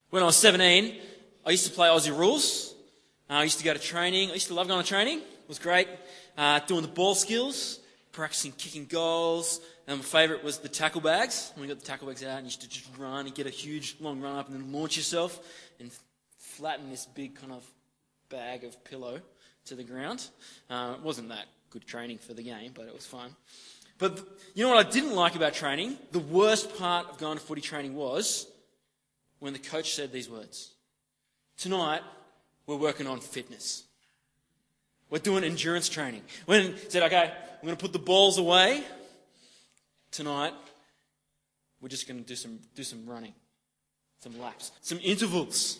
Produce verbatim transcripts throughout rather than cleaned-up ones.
When I was seventeen, I used to play Aussie rules. Uh, I used to go to training. I used to love going to training. It was great. Uh, doing the ball skills, practicing kicking goals. And my favourite was the tackle bags. When we got the tackle bags out, and you used to just run and get a huge long run up and then launch yourself and flatten this big kind of bag of pillow to the ground. Uh, it wasn't that good training for the game, but it was fun. But th- you know what I didn't like about training? The worst part of going to footy training was when the coach said these words. Tonight, we're working on fitness. We're doing endurance training. When he said, okay, we're going to put the balls away. Tonight, we're just going to do some do some running, some laps, some intervals.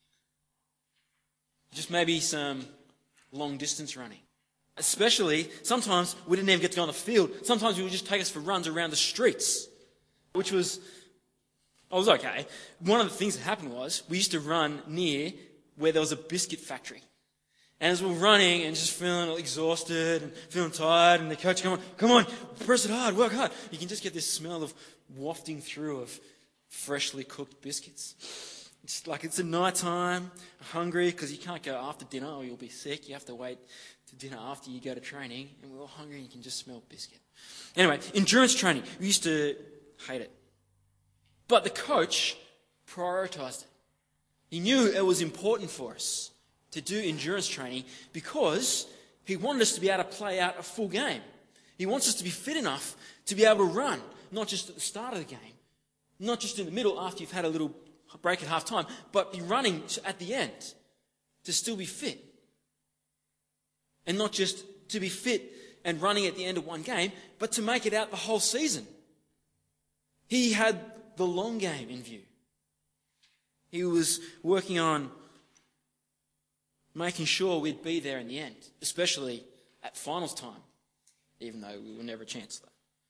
Just maybe some long distance running. Especially, sometimes we didn't even get to go on the field. Sometimes we would just take us for runs around the streets, which was, I was okay. One of the things that happened was we used to run near where there was a biscuit factory. And as we were running and just feeling exhausted and feeling tired, and the coach, come on, come on, press it hard, work hard. You can just get this smell of wafting through of freshly cooked biscuits. It's like it's a night time, hungry, because you can't go after dinner or you'll be sick. You have to wait to dinner after you go to training, and we're all hungry and you can just smell biscuit. Anyway, endurance training, we used to hate it. But the coach prioritised it. He knew it was important for us to do endurance training because he wanted us to be able to play out a full game. He wants us to be fit enough to be able to run, not just at the start of the game, not just in the middle after you've had a little break at half time, but be running at the end to still be fit. And not just to be fit and running at the end of one game, but to make it out the whole season. He had the long game in view. He was working on making sure we'd be there in the end, especially at finals time, even though we were never a chancellor.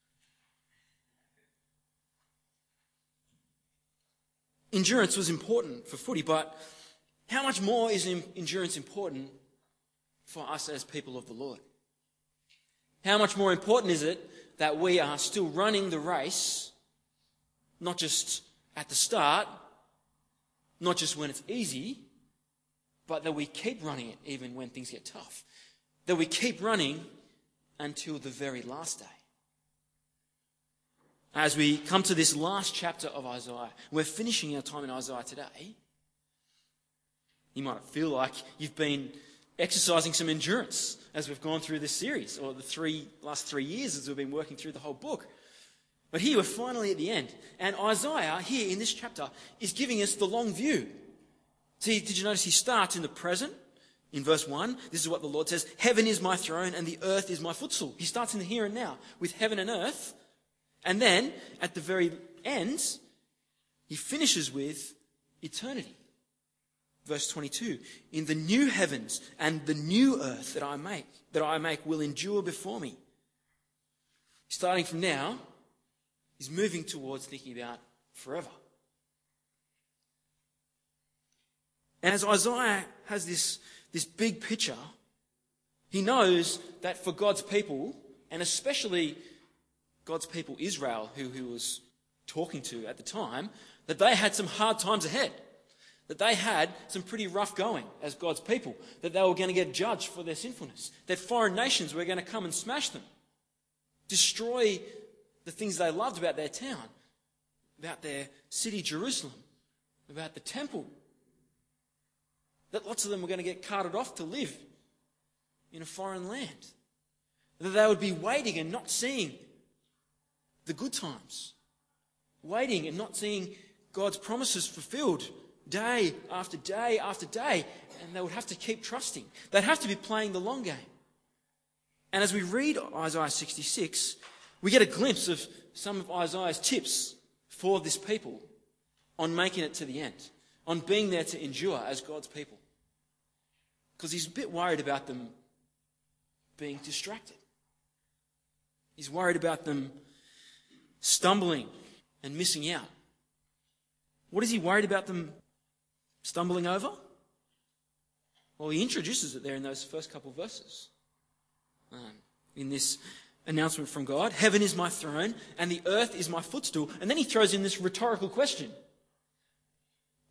Endurance was important for footy, but how much more is endurance important for us as people of the Lord? How much more important is it that we are still running the race, not just at the start, not just when it's easy, but that we keep running it even when things get tough. That we keep running until the very last day. As we come to this last chapter of Isaiah, we're finishing our time in Isaiah today. You might feel like you've been exercising some endurance as we've gone through this series, or the three last three years as we've been working through the whole book. But here we're finally at the end. And Isaiah, here in this chapter, is giving us the long view. See, did you notice he starts in the present? In verse one, this is what the Lord says, heaven is my throne and the earth is my footstool. He starts in the here and now with heaven and earth. And then, at the very end, he finishes with eternity. Verse twenty-two, in the new heavens and the new earth that I make, that I make will endure before me. Starting from now, he's moving towards thinking about forever. And as Isaiah has this, this big picture, he knows that for God's people, and especially God's people Israel, who he was talking to at the time, that they had some hard times ahead. That they had some pretty rough going as God's people. That they were going to get judged for their sinfulness. That foreign nations were going to come and smash them. Destroy the things they loved about their town. About their city, Jerusalem. About the temple. That lots of them were going to get carted off to live in a foreign land. That they would be waiting and not seeing the good times. Waiting and not seeing God's promises fulfilled day after day after day. And they would have to keep trusting. They'd have to be playing the long game. And as we read Isaiah sixty-six, we get a glimpse of some of Isaiah's tips for this people on making it to the end. On being there to endure as God's people. Because he's a bit worried about them being distracted. He's worried about them stumbling and missing out. What is he worried about them stumbling over? Well, he introduces it there in those first couple of verses. Um, in this announcement from God, heaven is my throne and the earth is my footstool. And then he throws in this rhetorical question.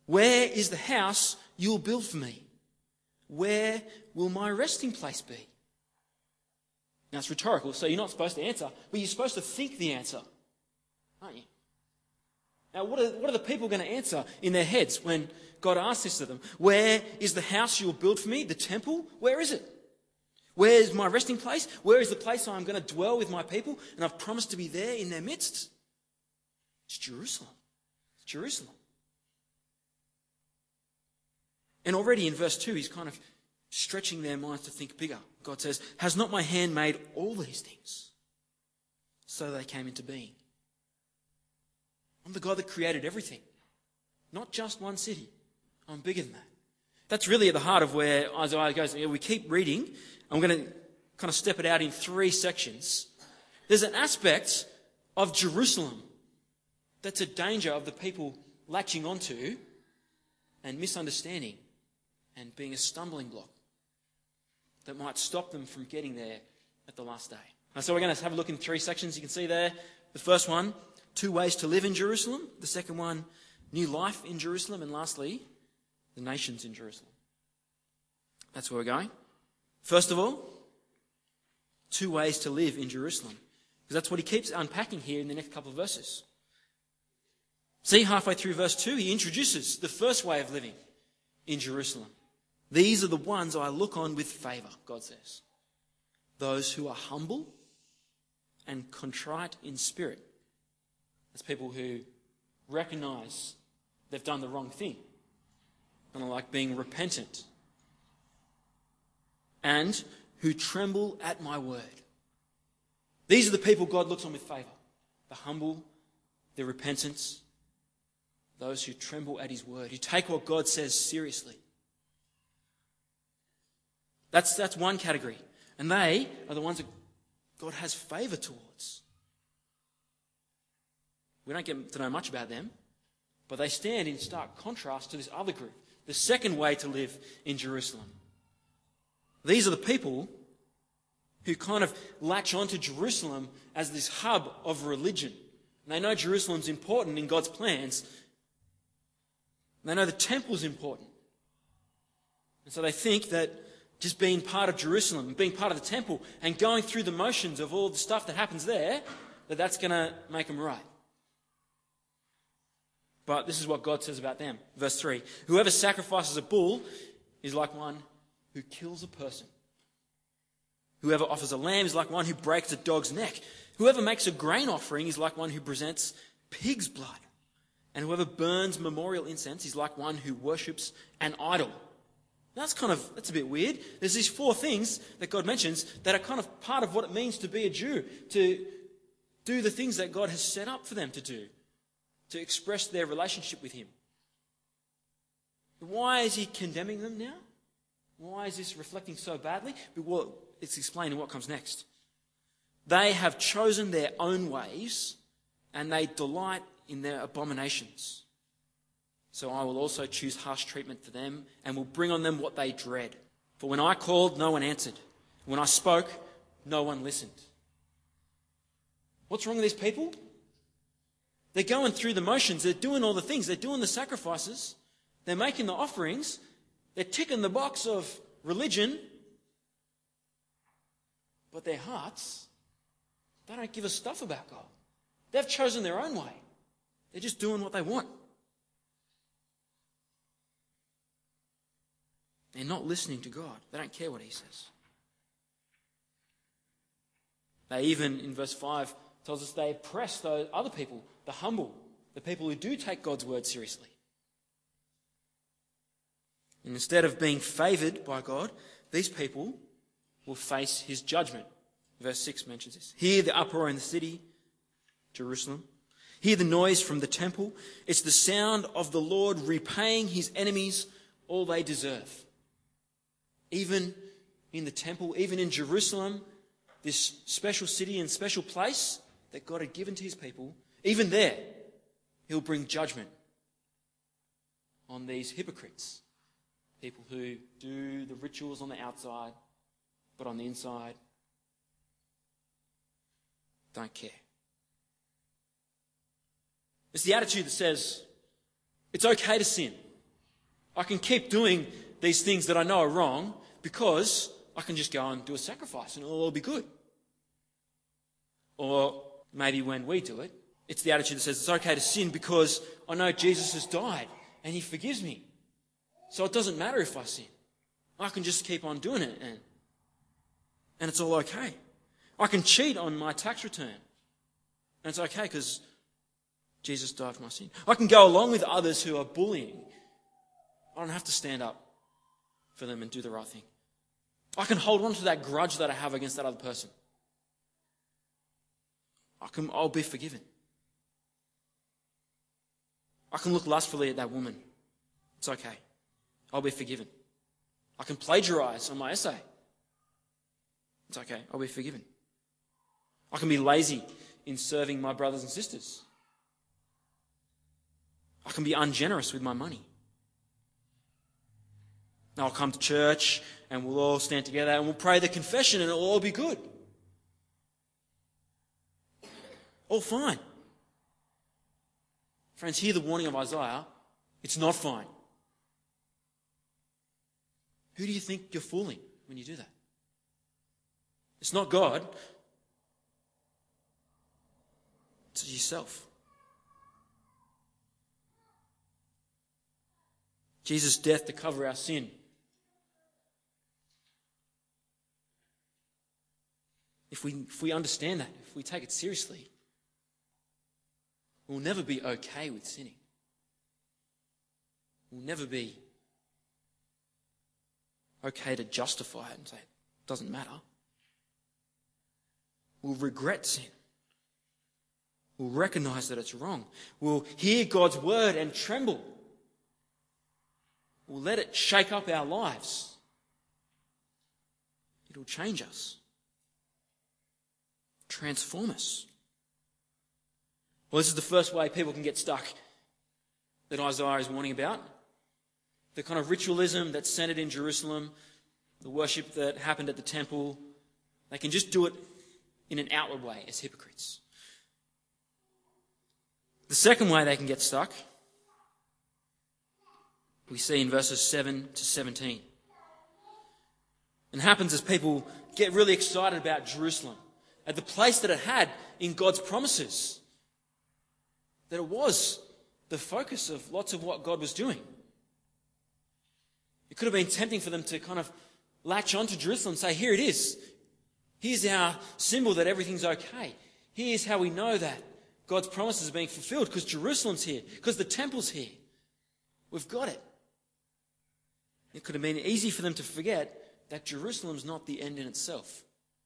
Where is the house you will build for me? Where will my resting place be? Now it's rhetorical, so you're not supposed to answer, but you're supposed to think the answer, aren't you? Now what are, what are the people going to answer in their heads when God asks this of them? Where is the house you will build for me? The temple? Where is it? Where is my resting place? Where is the place I'm going to dwell with my people? And I've promised to be there in their midst. It's Jerusalem. It's Jerusalem. And already in verse two, he's kind of stretching their minds to think bigger. God says, has not my hand made all these things? So they came into being. I'm the God that created everything. Not just one city. I'm bigger than that. That's really at the heart of where Isaiah goes. We keep reading. I'm going to kind of step it out in three sections. There's an aspect of Jerusalem that's a danger of the people latching onto and misunderstanding and being a stumbling block that might stop them from getting there at the last day. And so we're going to have a look in three sections. You can see there, the first one, two ways to live in Jerusalem. The second one, new life in Jerusalem. And lastly, the nations in Jerusalem. That's where we're going. First of all, two ways to live in Jerusalem. Because that's what he keeps unpacking here in the next couple of verses. See, halfway through verse two, he introduces the first way of living in Jerusalem. These are the ones I look on with favour, God says. Those who are humble and contrite in spirit. That's people who recognise they've done the wrong thing. Kind of like being repentant. And who tremble at my word. These are the people God looks on with favour. The humble, the repentant, those who tremble at his word, who take what God says seriously. That's, that's one category. And they are the ones that God has favour towards. We don't get to know much about them, but they stand in stark contrast to this other group, the second way to live in Jerusalem. These are the people who kind of latch onto Jerusalem as this hub of religion. And they know Jerusalem's important in God's plans. They know the temple's important. And so they think that just being part of Jerusalem, being part of the temple, and going through the motions of all the stuff that happens there, that that's going to make them right. But this is what God says about them. Verse three, whoever sacrifices a bull is like one who kills a person. Whoever offers a lamb is like one who breaks a dog's neck. Whoever makes a grain offering is like one who presents pig's blood. And whoever burns memorial incense is like one who worships an idol. That's kind of, that's a bit weird. There's these four things that God mentions that are kind of part of what it means to be a Jew, to do the things that God has set up for them to do, to express their relationship with him. Why is he condemning them now? Why is this reflecting so badly? Well, it's explained in what comes next. They have chosen their own ways and they delight in their abominations. So I will also choose harsh treatment for them and will bring on them what they dread. For when I called, no one answered. When I spoke, no one listened. What's wrong with these people? They're going through the motions. They're doing all the things. They're doing the sacrifices. They're making the offerings. They're ticking the box of religion. But their hearts, they don't give a stuff about God. They've chosen their own way. They're just doing what they want. They're not listening to God. They don't care what he says. They even, in verse five, tells us they oppress those other people, the humble, the people who do take God's word seriously. And instead of being favoured by God, these people will face his judgment. Verse six mentions this. Hear the uproar in the city, Jerusalem. Hear the noise from the temple. It's the sound of the Lord repaying his enemies all they deserve. Even in the temple, even in Jerusalem, this special city and special place that God had given to his people, even there, he'll bring judgment on these hypocrites. People who do the rituals on the outside, but on the inside, don't care. It's the attitude that says, it's okay to sin. I can keep doing these things that I know are wrong because I can just go and do a sacrifice and it'll all be good. Or maybe when we do it, it's the attitude that says it's okay to sin because I know Jesus has died and he forgives me. So it doesn't matter if I sin. I can just keep on doing it and, and it's all okay. I can cheat on my tax return and it's okay because Jesus died for my sin. I can go along with others who are bullying. I don't have to stand up for them and do the right thing. I can hold on to that grudge that I have against that other person. I can, I'll be forgiven. I can look lustfully at that woman. It's okay. I'll be forgiven. I can plagiarize on my essay. It's okay. I'll be forgiven. I can be lazy in serving my brothers and sisters. I can be ungenerous with my money. Now I'll come to church and we'll all stand together and we'll pray the confession and it'll all be good. All fine. Friends, hear the warning of Isaiah. It's not fine. Who do you think you're fooling when you do that? It's not God. It's yourself. Jesus' death to cover our sin. If we, if we understand that, if we take it seriously, we'll never be okay with sinning. We'll never be okay to justify it and say, it doesn't matter. We'll regret sin. We'll recognize that it's wrong. We'll hear God's word and tremble. We'll let it shake up our lives. It'll change us. Transform us. Well, this is the first way people can get stuck that Isaiah is warning about. The kind of ritualism that's centered in Jerusalem, the worship that happened at the temple, they can just do it in an outward way as hypocrites. The second way they can get stuck, we see in verses seven to seventeen. It happens as people get really excited about Jerusalem, at the place that it had in God's promises, that it was the focus of lots of what God was doing. It could have been tempting for them to kind of latch onto Jerusalem and say, here it is. Here's our symbol that everything's okay. Here's how we know that God's promises are being fulfilled because Jerusalem's here, because the temple's here. We've got it. It could have been easy for them to forget that Jerusalem's not the end in itself.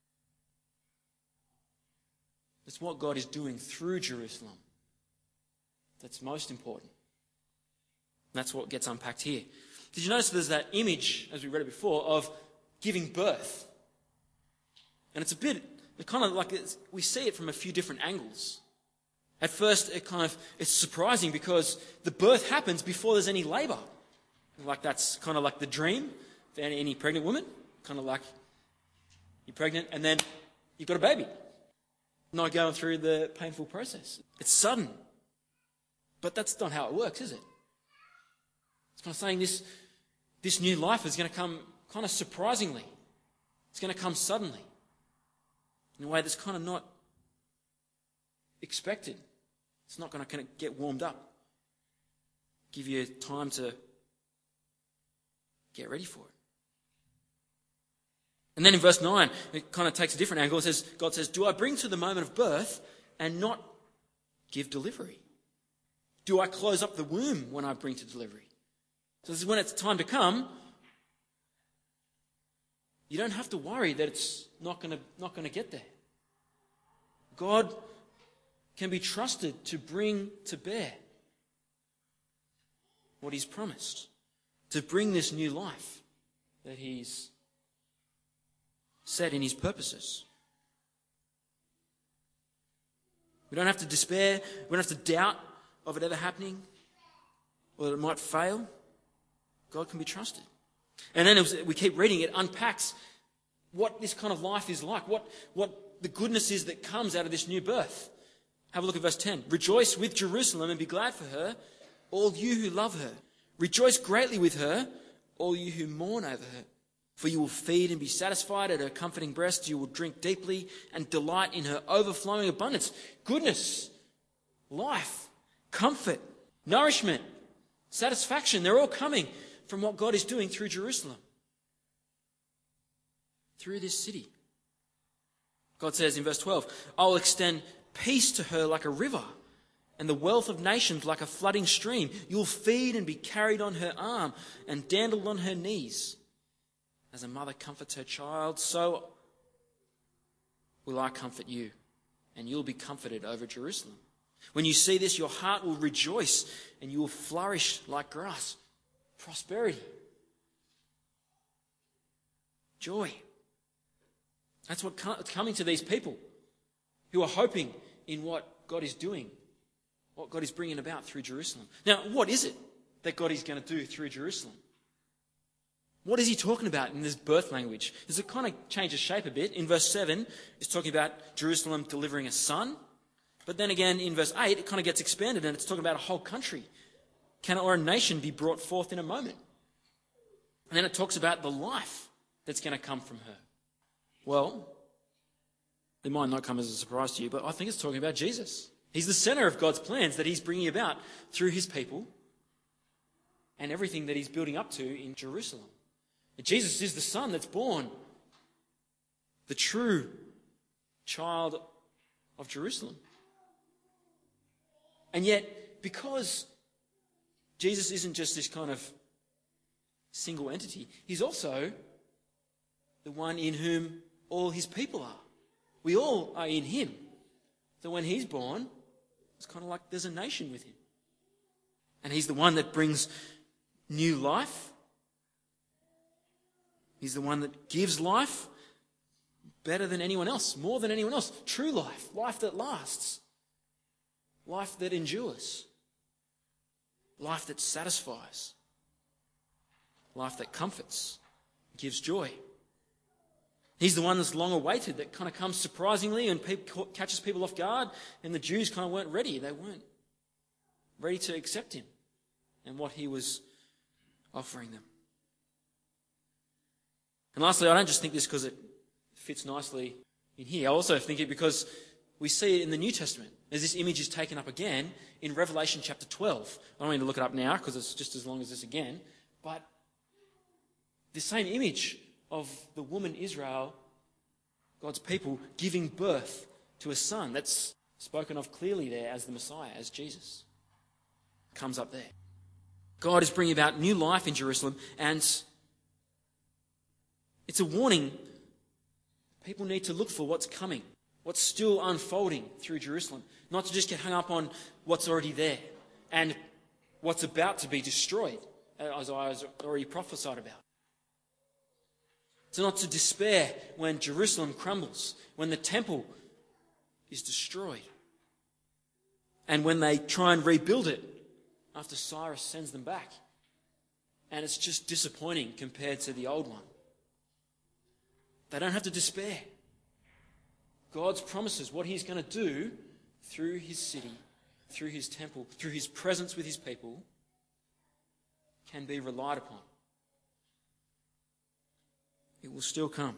It's what God is doing through Jerusalem that's most important. And that's what gets unpacked here. Did you notice there's that image, as we read it before, of giving birth? And it's a bit, it kind of like, it's, we see it from a few different angles. At first, it kind of, it's surprising because the birth happens before there's any labour. Like that's kind of like the dream for any, any pregnant woman. Kind of like you're pregnant and then you've got a baby. Not going through the painful process. It's sudden. But that's not how it works, is it? It's kind of saying this, this new life is going to come kind of surprisingly. It's going to come suddenly. In a way that's kind of not expected. It's not going to kind of get warmed up. Give you time to get ready for it. And then in verse nine, it kind of takes a different angle. It says, God says, do I bring to the moment of birth and not give delivery? Do I close up the womb when I bring to delivery? So this is when it's time to come. You don't have to worry that it's not going to, not going to get there. God can be trusted to bring to bear what he's promised. To bring this new life that he's set in his purposes. We don't have to despair. We don't have to doubt of it ever happening or that it might fail. God can be trusted. And then as we keep reading, it unpacks what this kind of life is like, what, what the goodness is that comes out of this new birth. Have a look at verse ten. Rejoice with Jerusalem and be glad for her, all you who love her. Rejoice greatly with her, all you who mourn over her. For you will feed and be satisfied at her comforting breast. You will drink deeply and delight in her overflowing abundance. Goodness, life, comfort, nourishment, satisfaction, they're all coming from what God is doing through Jerusalem, through this city. God says in verse twelve, I will extend peace to her like a river, and the wealth of nations like a flooding stream. You'll feed and be carried on her arm and dandled on her knees. As a mother comforts her child, so will I comfort you, and you'll be comforted over Jerusalem. When you see this, your heart will rejoice, and you will flourish like grass. Prosperity. Joy. That's what's coming to these people who are hoping in what God is doing, what God is bringing about through Jerusalem. Now, what is it that God is going to do through Jerusalem? What is he talking about in this birth language? Does it kind of changes shape a bit? In verse seven, it's talking about Jerusalem delivering a son. But then again, in verse eight, it kind of gets expanded and it's talking about a whole country. Can or a nation be brought forth in a moment? And then it talks about the life that's going to come from her. Well, it might not come as a surprise to you, but I think it's talking about Jesus. He's the center of God's plans that he's bringing about through his people and everything that he's building up to in Jerusalem. Jesus is the son that's born, the true child of Jerusalem. And yet, because Jesus isn't just this kind of single entity, he's also the one in whom all his people are. We all are in him. So when he's born, it's kind of like there's a nation with him. And he's the one that brings new life. He's the one that gives life better than anyone else, more than anyone else. True life, life that lasts, life that endures, life that satisfies, life that comforts, gives joy. He's the one that's long awaited, that kind of comes surprisingly and people, catches people off guard, and the Jews kind of weren't ready. They weren't ready to accept him and what he was offering them. And lastly, I don't just think this because it fits nicely in here. I also think it because we see it in the New Testament, as this image is taken up again in Revelation chapter twelve. I don't need to look it up now because it's just as long as this again. But the same image of the woman Israel, God's people, giving birth to a son, that's spoken of clearly there as the Messiah, as Jesus, comes up there. God is bringing about new life in Jerusalem, and it's a warning. People need to look for what's coming, what's still unfolding through Jerusalem, not to just get hung up on what's already there and what's about to be destroyed, as I was already prophesied about. So not to despair when Jerusalem crumbles, when the temple is destroyed, and when they try and rebuild it after Cyrus sends them back. And it's just disappointing compared to the old one. They don't have to despair. God's promises, what he's going to do through his city, through his temple, through his presence with his people, can be relied upon. It will still come.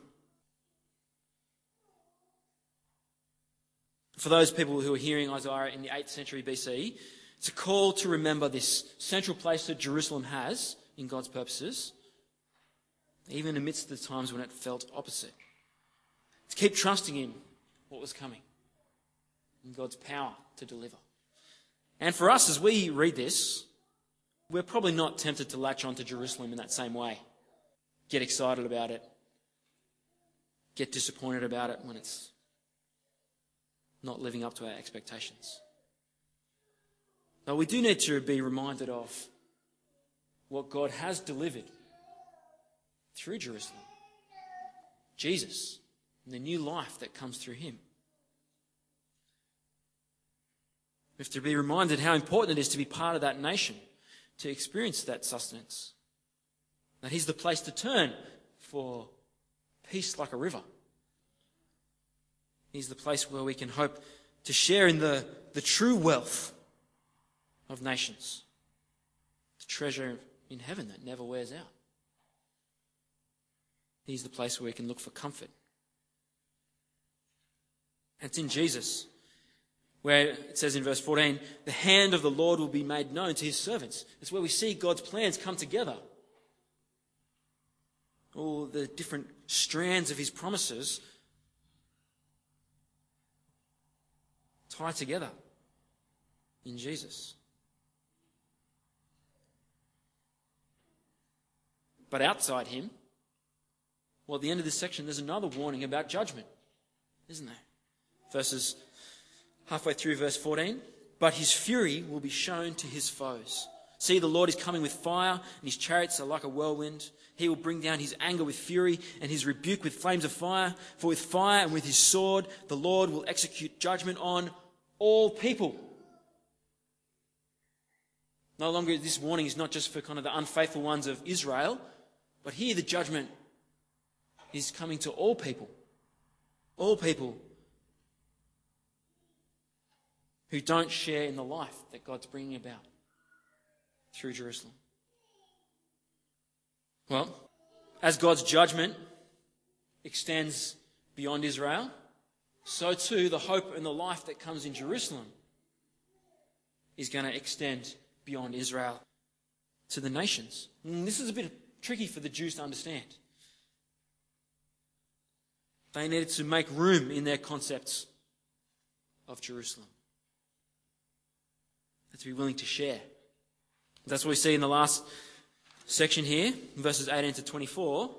For those people who are hearing Isaiah in the eighth century B C, it's a call to remember this central place that Jerusalem has in God's purposes, even amidst the times when it felt opposite. To keep trusting in what was coming, in God's power to deliver. And for us, as we read this, we're probably not tempted to latch onto Jerusalem in that same way. Get excited about it. Get disappointed about it when it's not living up to our expectations. But we do need to be reminded of what God has delivered through Jerusalem. Jesus and the new life that comes through him. We have to be reminded how important it is to be part of that nation, to experience that sustenance. That he's the place to turn for peace like a river. He's the place where we can hope to share in the, the true wealth of nations, the treasure in heaven that never wears out. He's the place where we can look for comfort. And it's in Jesus, where it says in verse fourteen, the hand of the Lord will be made known to his servants. It's where we see God's plans come together. All the different strands of his promises tie together in Jesus. But outside him, well, at the end of this section, there's another warning about judgment, isn't there? Verses halfway through verse fourteen, but his fury will be shown to his foes. See, the Lord is coming with fire, and his chariots are like a whirlwind. He will bring down his anger with fury and his rebuke with flames of fire. For with fire and with his sword, the Lord will execute judgment on all people. No longer, this warning is not just for kind of the unfaithful ones of Israel, but here the judgment is coming to all people. All people who don't share in the life that God's bringing about through Jerusalem. Well, as God's judgment extends beyond Israel, so too the hope and the life that comes in Jerusalem is going to extend beyond Israel to the nations. And this is a bit tricky for the Jews to understand. They needed to make room in their concepts of Jerusalem. They had to be willing to share. That's what we see in the last section here, verses eighteen to twenty-four,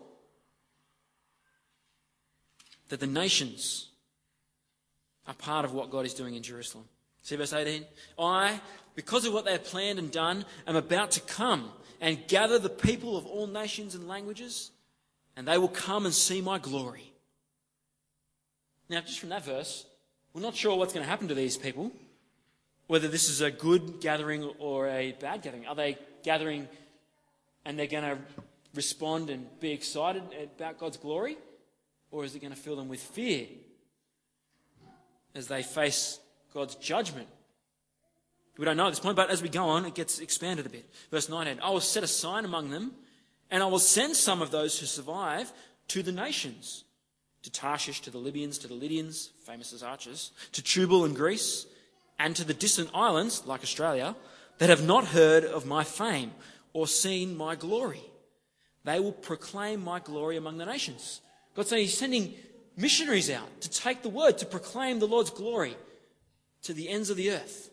that the nations are part of what God is doing in Jerusalem. See verse eighteen? I, because of what they have planned and done, am about to come and gather the people of all nations and languages, and they will come and see my glory. Now, just from that verse, we're not sure what's going to happen to these people, whether this is a good gathering or a bad gathering. Are they gathering and they're going to respond and be excited about God's glory? Or is it going to fill them with fear as they face God's judgment? We don't know at this point, but as we go on, it gets expanded a bit. Verse nineteen, I will set a sign among them, and I will send some of those who survive to the nations, to Tarshish, to the Libyans, to the Lydians, famous as archers, to Tubal and Greece, and to the distant islands, like Australia, that have not heard of my fame or seen my glory. They will proclaim my glory among the nations. God's saying he's sending missionaries out to take the word, to proclaim the Lord's glory to the ends of the earth.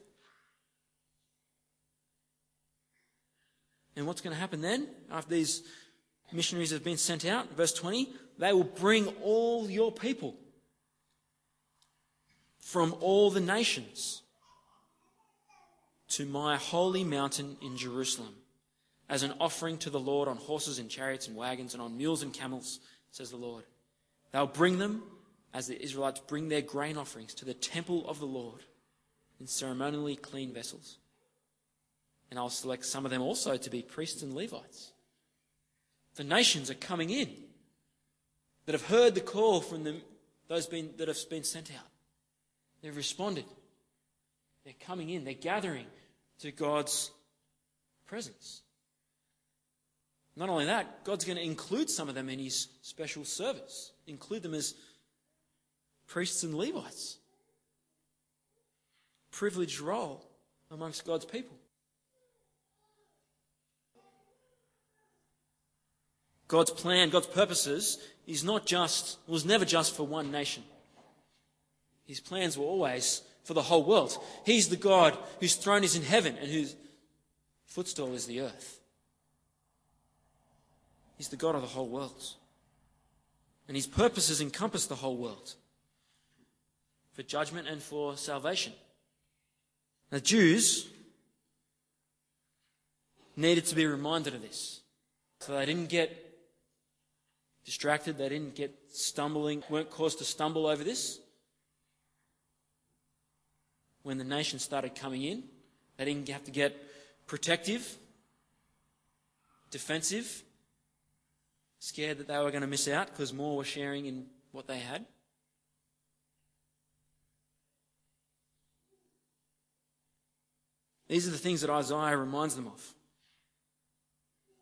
And what's going to happen then, after these missionaries have been sent out? Verse twenty, they will bring all your people from all the nations to my holy mountain in Jerusalem, as an offering to the Lord on horses and chariots and wagons and on mules and camels, says the Lord. They'll bring them, as the Israelites bring their grain offerings, to the temple of the Lord in ceremonially clean vessels. And I'll select some of them also to be priests and Levites. The nations are coming in that have heard the call from them, those been, that have been sent out. They've responded. They're coming in. They're gathering to God's presence. Not only that, God's going to include some of them in his special service. Include them as priests and Levites. Privileged role amongst God's people. God's plan, God's purposes is not just, was never just for one nation. His plans were always for the whole world. He's the God whose throne is in heaven and whose footstool is the earth. He's the God of the whole world. And his purposes encompass the whole world, for judgment and for salvation. The Jews needed to be reminded of this, so they didn't get distracted, they didn't get stumbling, weren't caused to stumble over this. When the nation started coming in, they didn't have to get protective, defensive, scared that they were going to miss out because more were sharing in what they had. These are the things that Isaiah reminds them of.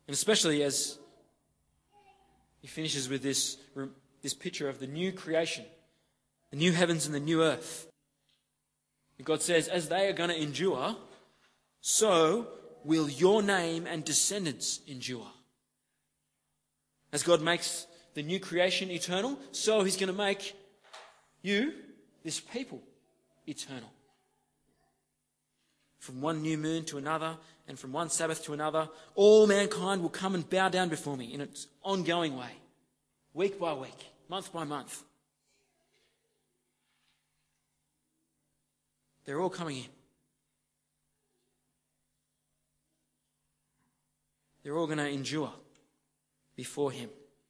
And especially as he finishes with this, this picture of the new creation, the new heavens and the new earth. And God says, as they are going to endure, so will your name and descendants endure. As God makes the new creation eternal, so he's going to make you, this people, eternal. From one new moon to another, and from one Sabbath to another, all mankind will come and bow down before me in its ongoing way, week by week, month by month. They're all coming in. They're all going to endure before him.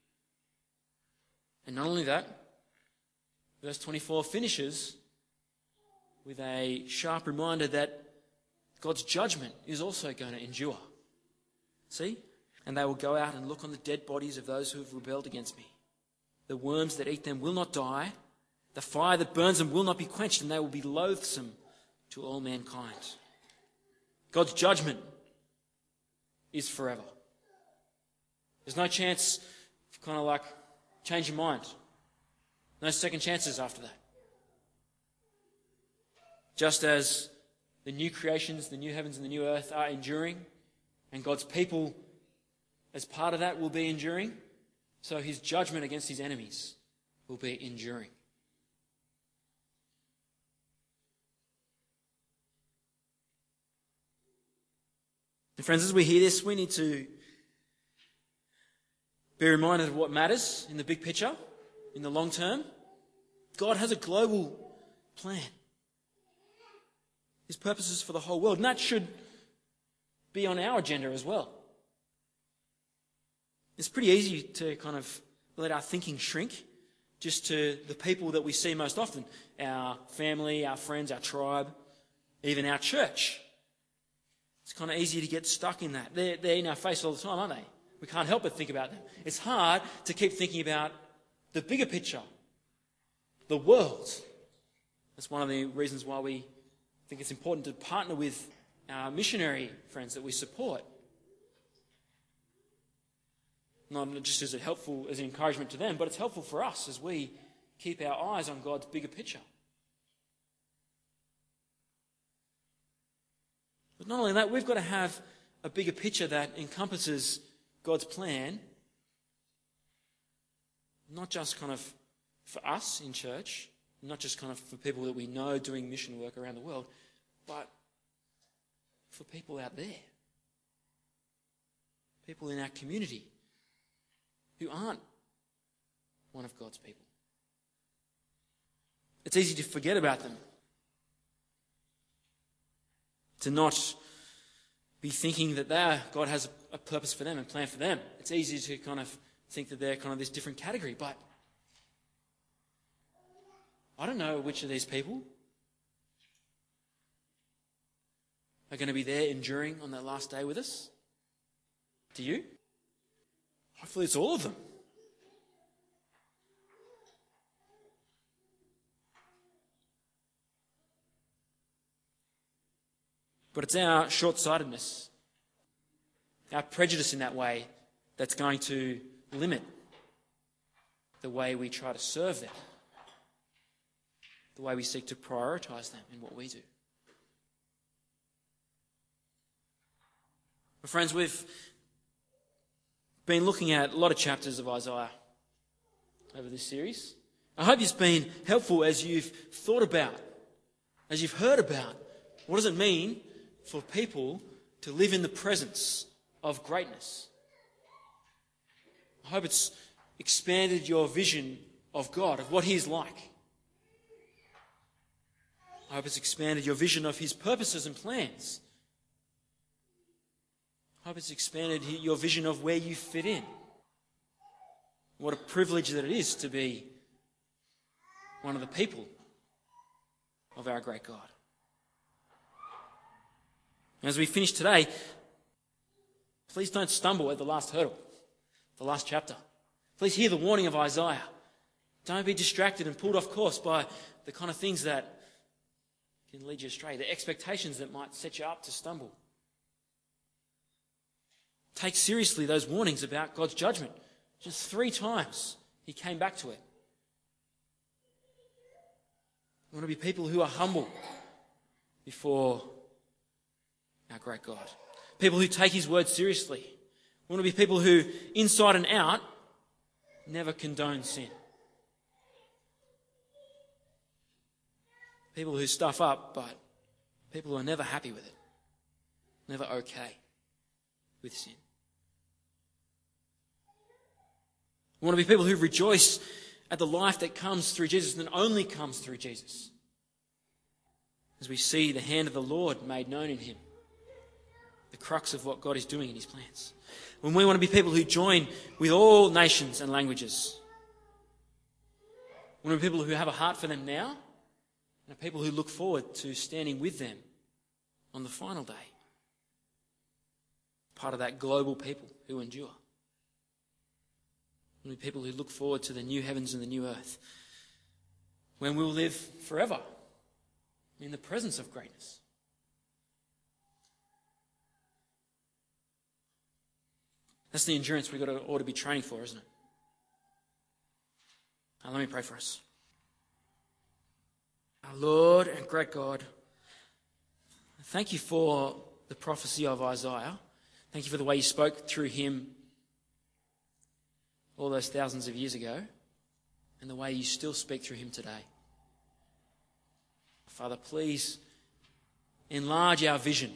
And not only that, verse twenty-four finishes with a sharp reminder that God's judgment is also going to endure. See? And they will go out and look on the dead bodies of those who have rebelled against me. The worms that eat them will not die. The fire that burns them will not be quenched, and they will be loathsome to all mankind. God's judgment is forever. There's no chance of kind of like change your mind. No second chances after that. Just as the new creations, the new heavens and the new earth are enduring, and God's people as part of that will be enduring, so his judgment against his enemies will be enduring. And friends, as we hear this, we need to be reminded of what matters in the big picture, in the long term. God has a global plan. His purposes for the whole world. And that should be on our agenda as well. It's pretty easy to kind of let our thinking shrink just to the people that we see most often. Our family, our friends, our tribe, even our church. It's kind of easy to get stuck in that. They're, they're in our face all the time, aren't they? We can't help but think about them. It's hard to keep thinking about the bigger picture, the world. That's one of the reasons why we think it's important to partner with our missionary friends that we support. Not just as a helpful, as an encouragement to them, but it's helpful for us as we keep our eyes on God's bigger picture. But not only that, we've got to have a bigger picture that encompasses God's plan, not just kind of for us in church, not just kind of for people that we know doing mission work around the world, but for people out there. People in our community who aren't one of God's people. It's easy to forget about them. To not be thinking that they God has a purpose for them and plan for them. It's easy to kind of think that they're kind of this different category, but I don't know which of these people are going to be there enduring on that last day with us. Do you? Hopefully it's all of them. But it's our short-sightedness, our prejudice in that way, that's going to limit the way we try to serve them, the way we seek to prioritise them in what we do. My friends, we've been looking at a lot of chapters of Isaiah over this series. I hope it's been helpful as you've thought about, as you've heard about, what does it mean for people to live in the presence of greatness. I hope it's expanded your vision of God, of what He's like. I hope it's expanded your vision of His purposes and plans. I hope it's expanded your vision of where you fit in. What a privilege that it is to be one of the people of our great God. As we finish today, please don't stumble at the last hurdle, the last chapter. Please hear the warning of Isaiah. Don't be distracted and pulled off course by the kind of things that can lead you astray, the expectations that might set you up to stumble. take seriously those warnings about God's judgment. Just three times he came back to it. We want to be people who are humble before our great God. People who take his word seriously. We want to be people who, inside and out, never condone sin. People who stuff up, but people who are never happy with it. Never okay with sin. We want to be people who rejoice at the life that comes through Jesus and only comes through Jesus. As we see the hand of the Lord made known in him. The crux of what God is doing in his plans. When we want to be people who join with all nations and languages. We want to be people who have a heart for them now. And people who look forward to standing with them on the final day. Part of that global people who endure. We want to be people who look forward to the new heavens and the new earth. When we'll live forever in the presence of greatness. That's the endurance we've got to, ought to be training for, isn't it? Now, let me pray for us. Our Lord and great God, thank you for the prophecy of Isaiah. Thank you for the way you spoke through him all those thousands of years ago, and the way you still speak through him today. Father, please enlarge our vision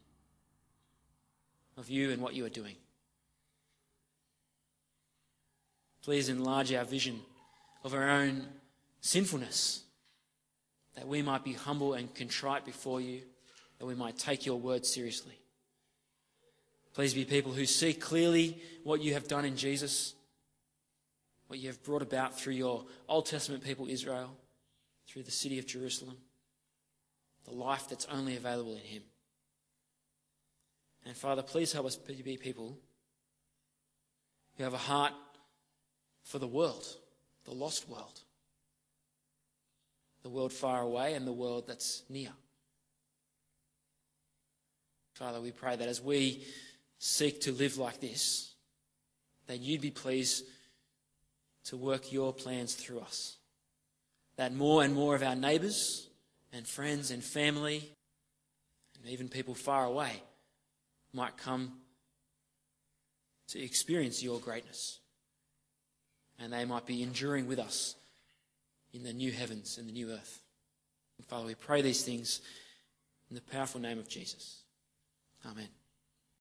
of you and what you are doing. Please enlarge our vision of our own sinfulness, that we might be humble and contrite before you, that we might take your word seriously. Please be people who see clearly what you have done in Jesus, what you have brought about through your Old Testament people Israel, through the city of Jerusalem, the life that's only available in him. And Father, please help us be people who have a heart for the world, the lost world, the world far away and the world that's near. Father, we pray that as we seek to live like this, that you'd be pleased to work your plans through us. That more and more of our neighbours and friends and family, and even people far away, might come to experience your greatness. And they might be enduring with us in the new heavens and the new earth. And Father, we pray these things in the powerful name of Jesus. Amen.